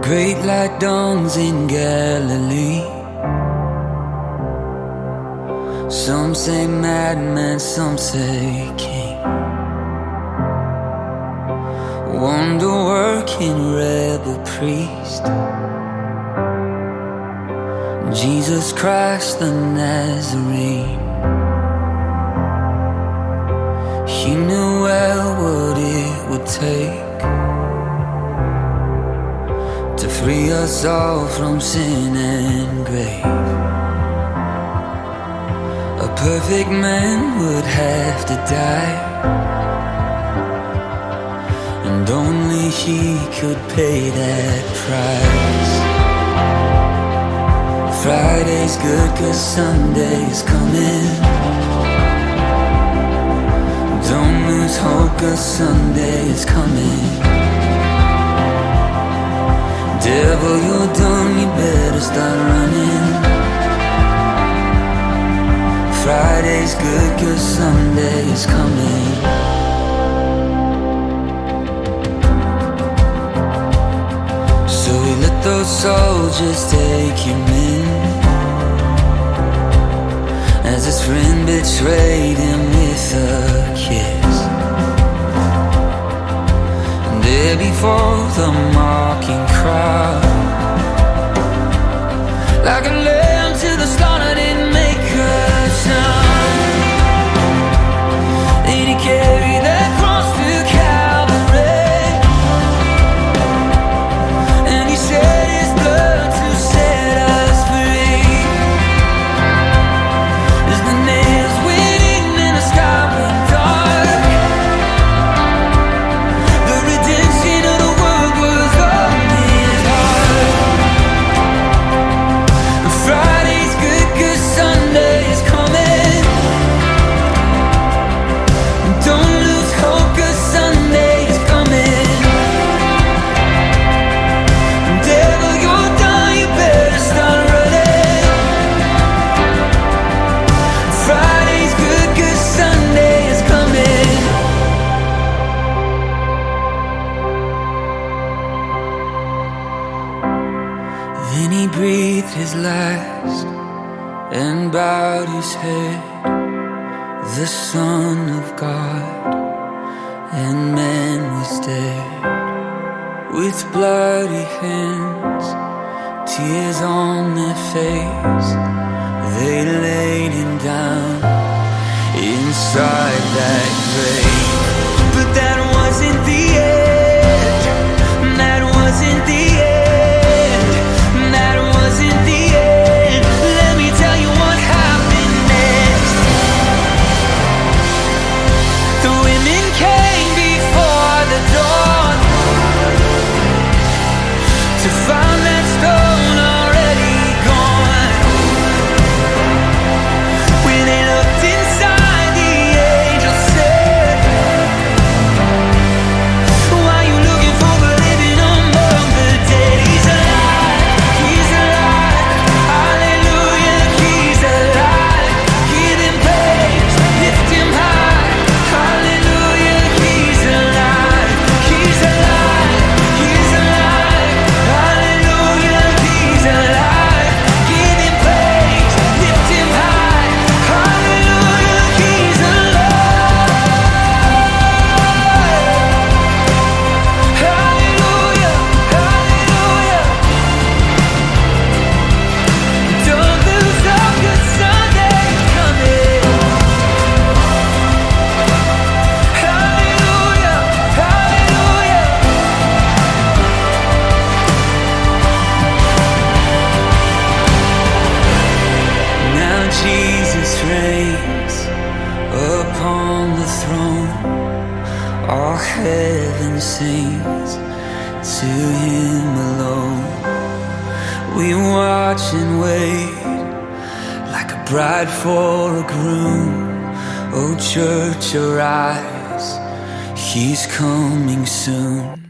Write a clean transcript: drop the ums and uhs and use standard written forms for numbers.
Great light dawns in Galilee. Some say madman, some say king. Wonder-working rebel priest, Jesus Christ the Nazarene. He knew well what it would take to free us all from sin and grave. A perfect man would have to die, and only he could pay that price. Friday's good 'cause Sunday's coming. Don't lose hope 'cause Sunday is coming. Devil, you're done, you better start running. Friday's good 'cause Sunday is coming. So he let those soldiers take him in, as his friend betrayed him with a kiss. And there before the mocking crowd, like a lamb to the slaughter, didn't make a sound. Then he carried that cross to Calvary, and he shed his blood to set us free. As the nails went in and the sky went dark, the redemption of the world was on his heart. Friday's good 'cause Sunday is coming. Don't lose hope 'cause Sunday is coming. Devil, you're done, you better start running. Friday's good 'cause Sunday is coming. Then he breathed his last and bowed his head. The Son of God and man was dead. With bloody hands, tears on their face, they laid him down inside that grave. But that wasn't the end. That wasn't the end. That wasn't the end. Let me tell you what happened next. The women came before the dawn to find that stone already gone. When they looked inside, the angel said, "Why you looking for the living among the dead? He's alive, he's alive, hallelujah, he's alive. Give him praise, lift him high, hallelujah, he's alive, he's alive, he's alive, hallelujah, he's alive. Give him praise, lift him high, hallelujah, he's alive, hallelujah, hallelujah. Don't lose hope 'cause Sunday's coming. Hallelujah, hallelujah. Now Jesus reigns upon the throne. All heaven sings to him alone. We watch and wait like a bride for a groom. Oh church, arise, he's coming soon.